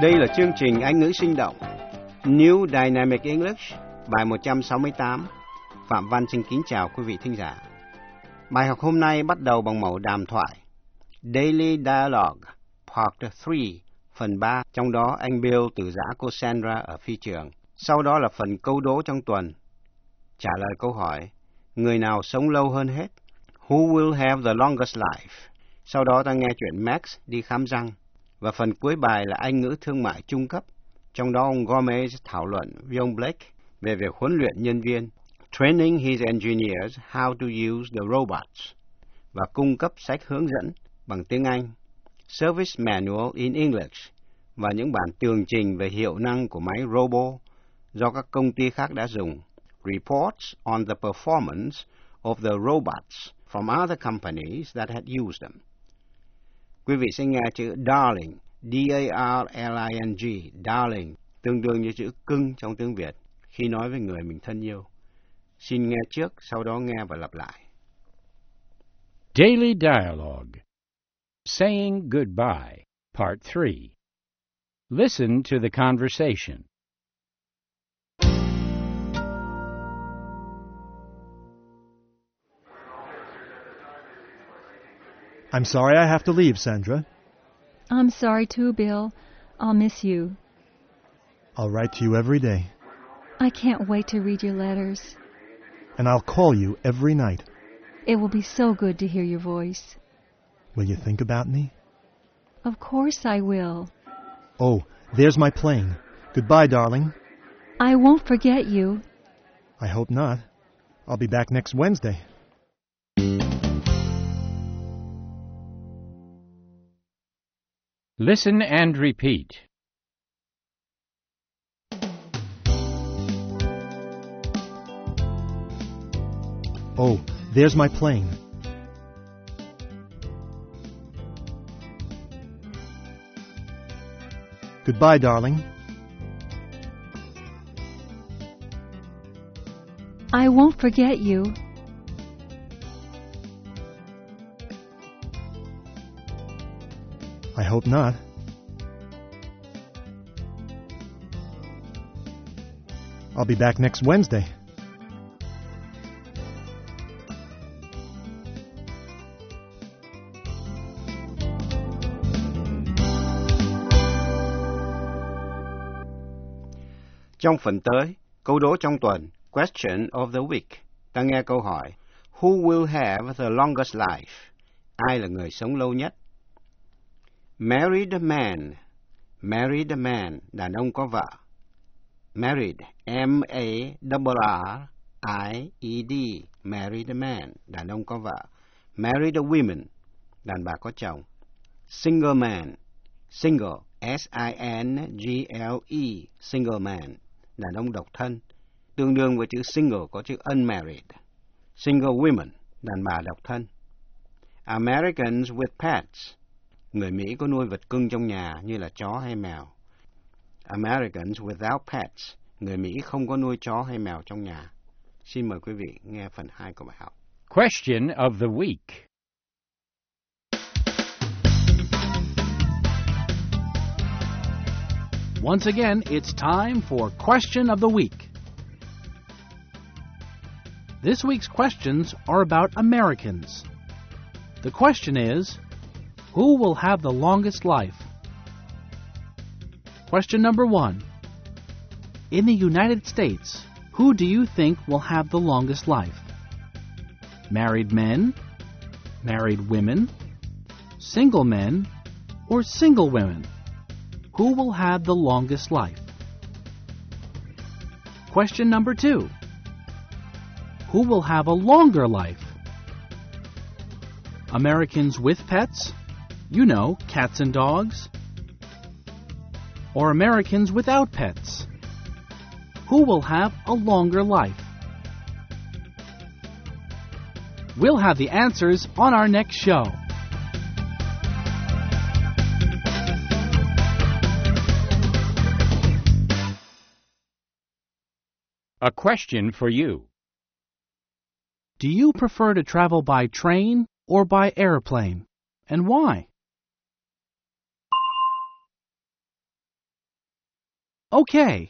Đây là chương trình Anh ngữ sinh động New Dynamic English, bài 168. Phạm Văn xin kính chào quý vị thính giả. Bài học hôm nay bắt đầu bằng mẫu đàm thoại Daily Dialogue, Part 3, phần 3. Trong đó anh Bill từ giã cô Sandra ở phi trường. Sau đó là phần câu đố trong tuần. Trả lời câu hỏi, người nào sống lâu hơn hết? Who will have the longest life? Sau đó ta nghe chuyện Max đi khám răng. Và phần cuối bài là Anh ngữ thương mại trung cấp. Trong đó ông Gomez thảo luận với ông Blake về việc huấn luyện nhân viên, training his engineers how to use the robots, và cung cấp sách hướng dẫn bằng tiếng Anh, service manual in English, và những bản tường trình về hiệu năng của máy robot do các công ty khác đã dùng, reports on the performance of the robots from other companies that had used them. Quý vị sẽ nghe chữ darling, D-A-R-L-I-N-G, darling, tương đương như chữ cưng trong tiếng Việt, khi nói với người mình thân yêu. Xin nghe trước, sau đó nghe và lặp lại. Daily Dialogue, Saying Goodbye, Part 3. Listen to the conversation. I'm sorry I have to leave, Sandra. I'm sorry too, Bill. I'll miss you. I'll write to you every day. I can't wait to read your letters. And I'll call you every night. It will be so good to hear your voice. Will you think about me? Of course I will. Oh, there's my plane. Goodbye, darling. I won't forget you. I hope not. I'll be back next Wednesday. Listen and repeat. Oh, there's my plane. Goodbye, darling. I won't forget you. I hope not. I'll be back next Wednesday. Trong phần tới, câu đố trong tuần, Question of the Week. Ta nghe câu hỏi, Who will have the longest life? Ai là người sống lâu nhất? Married man, đàn ông có vợ. Married, M-A-R-R-I-E-D, married man, đàn ông có vợ. Married women, đàn bà có chồng. Single man, single, S-I-N-G-L-E, single man, đàn ông độc thân. Tương đương với chữ single có chữ unmarried. Single women, đàn bà độc thân. Americans with pets, người Mỹ có nuôi vật cưng trong nhà như là chó hay mèo. Americans without pets, người Mỹ không có nuôi chó hay mèo trong nhà. Xin mời quý vị nghe phần 2 của bài học. Question of the Week. Once again, it's time for Question of the Week. This week's questions are about Americans. The question is, who will have the longest life? Question number 1. In the United States, who do you think will have the longest life? Married men, married women, single men, or single women? Who will have the longest life? Question number 2. Who will have a longer life? Americans with pets? You know, cats and dogs. Or Americans without pets? Who will have a longer life? We'll have the answers on our next show. A question for you. Do you prefer to travel by train or by airplane? And why? Okay.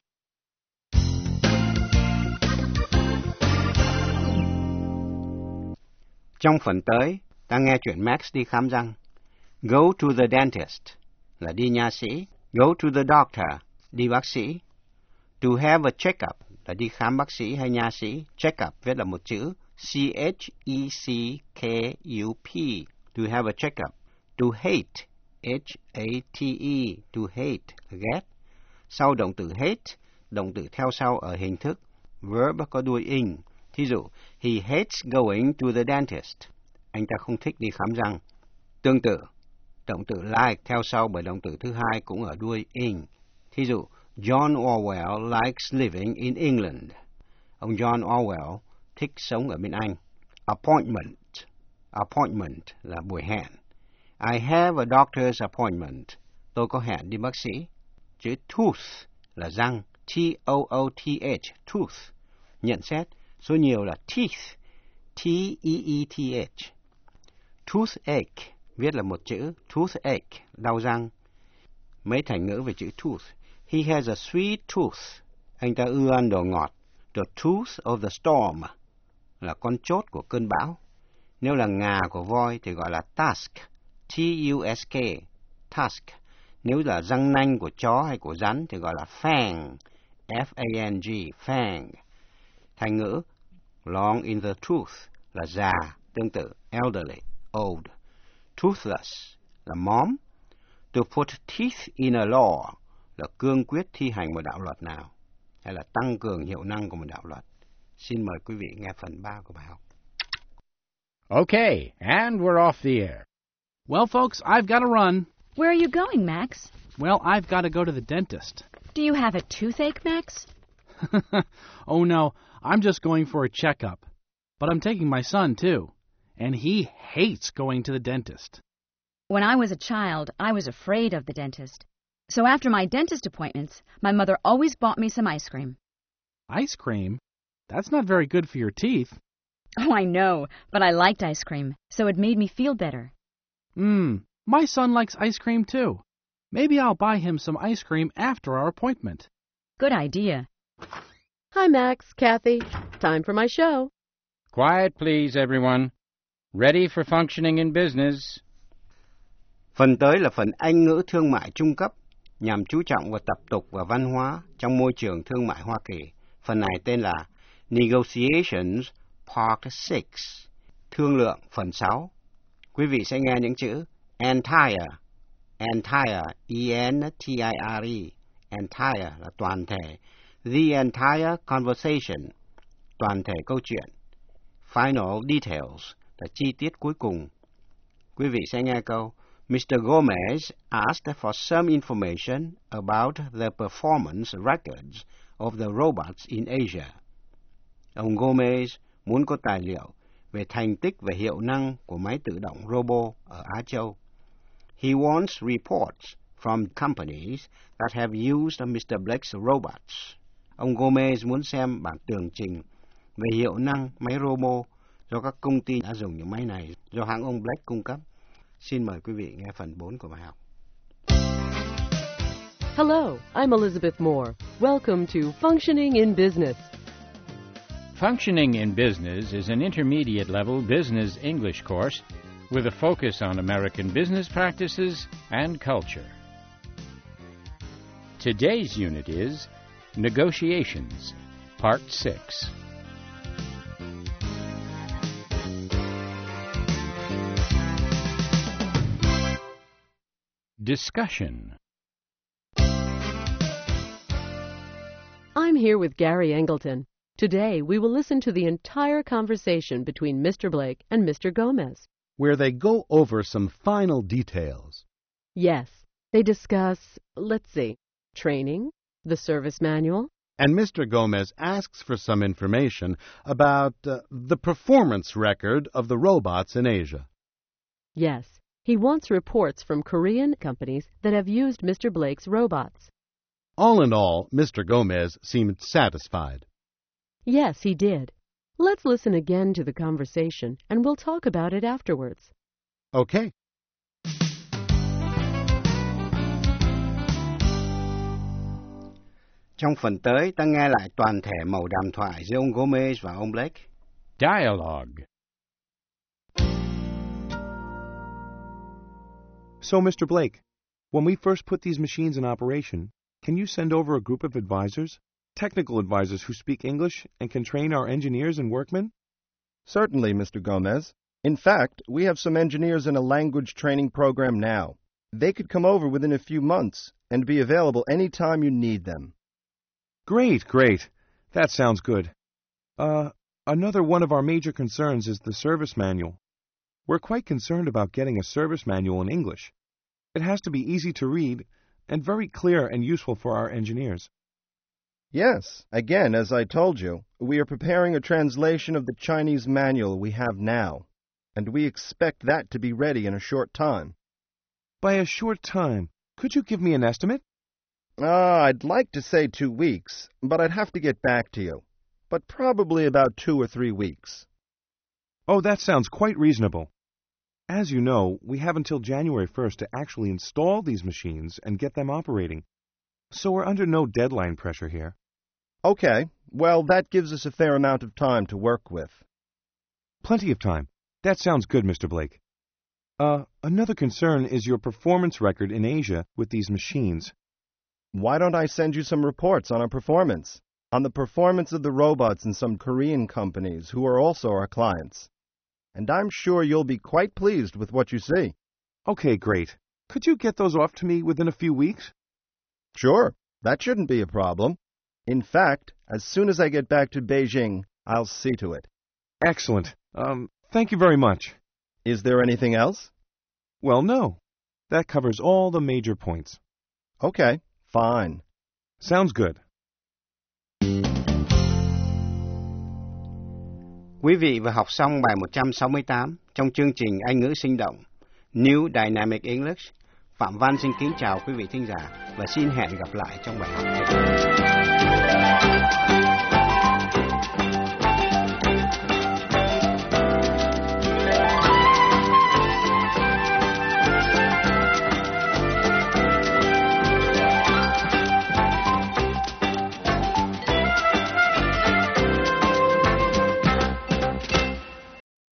Trong phần tới, ta nghe chuyện Max đi khám răng. Go to the dentist là đi nha sĩ. Go to the doctor, đi bác sĩ. To have a checkup là đi khám bác sĩ hay nha sĩ. Checkup viết là một chữ C-H-E-C-K-U-P. To have a checkup. To hate, H-A-T-E, to hate, ghét. Sau động từ hate, động từ theo sau ở hình thức verb có đuôi ing. Thí dụ, he hates going to the dentist. Anh ta không thích đi khám răng. Tương tự, động từ like theo sau bởi động từ thứ hai cũng ở đuôi ing. Thí dụ, John Orwell likes living in England. Ông John Orwell thích sống ở bên Anh. Appointment. Appointment là buổi hẹn. I have a doctor's appointment. Tôi có hẹn đi bác sĩ. Chữ tooth là răng. T-O-O-T-H. Tooth. Nhận xét. Số nhiều là teeth. T-E-E-T-H. Toothache. Viết là một chữ. Toothache. Đau răng. Mấy thành ngữ về chữ tooth. He has a sweet tooth. Anh ta ưa ăn đồ ngọt. The tooth of the storm là con chốt của cơn bão. Nếu là ngà của voi thì gọi là tusk. T-U-S-K. Tusk. Nếu là răng nanh của chó hay của rắn thì gọi là fang. F-A-N-G. Fang. Thành ngữ long in the tooth là già. Tương tự elderly. Old. Toothless là móm. To put teeth in a law là cương quyết thi hành một đạo luật nào, hay là tăng cường hiệu năng của một đạo luật. Xin mời quý vị nghe phần 3 của bài học. Okay, and we're off the air. Well, folks, I've got to run. Where are you going, Max? Well, I've got to go to the dentist. Do you have a toothache, Max? Oh, no, I'm just going for a checkup. But I'm taking my son, too. And he hates going to the dentist. When I was a child, I was afraid of the dentist. So after my dentist appointments, my mother always bought me some ice cream. Ice cream? That's not very good for your teeth. Oh, I know, but I liked ice cream, so it made me feel better. My son likes ice cream, too. Maybe I'll buy him some ice cream after our appointment. Good idea. Hi, Max, Kathy. Time for my show. Quiet, please, everyone. Ready for functioning in business. Phần tới là phần Anh ngữ thương mại trung cấp, nhằm chú trọng vào tập tục và văn hóa trong môi trường thương mại Hoa Kỳ. Phần này tên là Negotiations Part 6, thương lượng phần 6. Quý vị sẽ nghe những chữ entire, E-N-T-I-R-E, entire là toàn thể, the entire conversation, toàn thể câu chuyện, final details là chi tiết cuối cùng. Quý vị sẽ nghe câu Mr. Gomez asked for some information about the performance records of the robots in Asia. Ông Gomez muốn có tài liệu về thành tích và hiệu năng của máy tự động robot ở Á Châu. He wants reports from companies that have used Mr. Blake's robots. Ông Gomez muốn xem bản tường trình về hiệu năng máy robot do các công ty đã dùng những máy này do hãng ông Blake cung cấp. Xin mời quý vị nghe phần 4 của bài học. Hello, I'm Elizabeth Moore. Welcome to Functioning in Business. Functioning in Business is an intermediate-level business English course with a focus on American business practices and culture. Today's unit is Negotiations, Part 6. Discussion. I'm here with Gary Angleton. Today, we will listen to the entire conversation between Mr. Blake and Mr. Gomez. Where they go over some final details. Yes, they discuss, let's see, training, the service manual. And Mr. Gomez asks for some information about the performance record of the robots in Asia. Yes, he wants reports from Korean companies that have used Mr. Blake's robots. All in all, Mr. Gomez seemed satisfied. Yes, he did. Let's listen again to the conversation, and we'll talk about it afterwards. Okay. Trong phần tới, ta nghe lại toàn thể mẩu đàm thoại giữa ông Gomez và ông Blake. Dialogue. So, Mr. Blake, when we first put these machines in operation, can you send over a group of advisors, technical advisors who speak English and can train our engineers and workmen? Certainly, Mr. Gomez. In fact, we have some engineers in a language training program now. They could come over within a few months and be available any time you need them. Great, great. That sounds good. Another one of our major concerns is the service manual. We're quite concerned about getting a service manual in English. It has to be easy to read and very clear and useful for our engineers. Yes, again, as I told you, we are preparing a translation of the Chinese manual we have now, and we expect that to be ready in a short time. By a short time, could you give me an estimate? I'd like to say 2 weeks, but I'd have to get back to you. But probably about 2 or 3 weeks. Oh, that sounds quite reasonable. As you know, we have until January 1st to actually install these machines and get them operating. So we're under no deadline pressure here. Okay, well, that gives us a fair amount of time to work with. Plenty of time. That sounds good, Mr. Blake. Another concern is your performance record in Asia with these machines. Why don't I send you some reports on our performance? On the performance of the robots in some Korean companies who are also our clients. And I'm sure you'll be quite pleased with what you see. Okay, great. Could you get those off to me within a few weeks? Sure, that shouldn't be a problem. In fact, as soon as I get back to Beijing, I'll see to it. Excellent. Thank you very much. Is there anything else? Well, no. That covers all the major points. Okay, fine. Sounds good. Quý vị vừa học xong bài 168 trong chương trình Anh ngữ sinh động New Dynamic English. Phạm Văn xin kính chào quý vị thính giả và xin hẹn gặp lại trong bài học tiếp theo.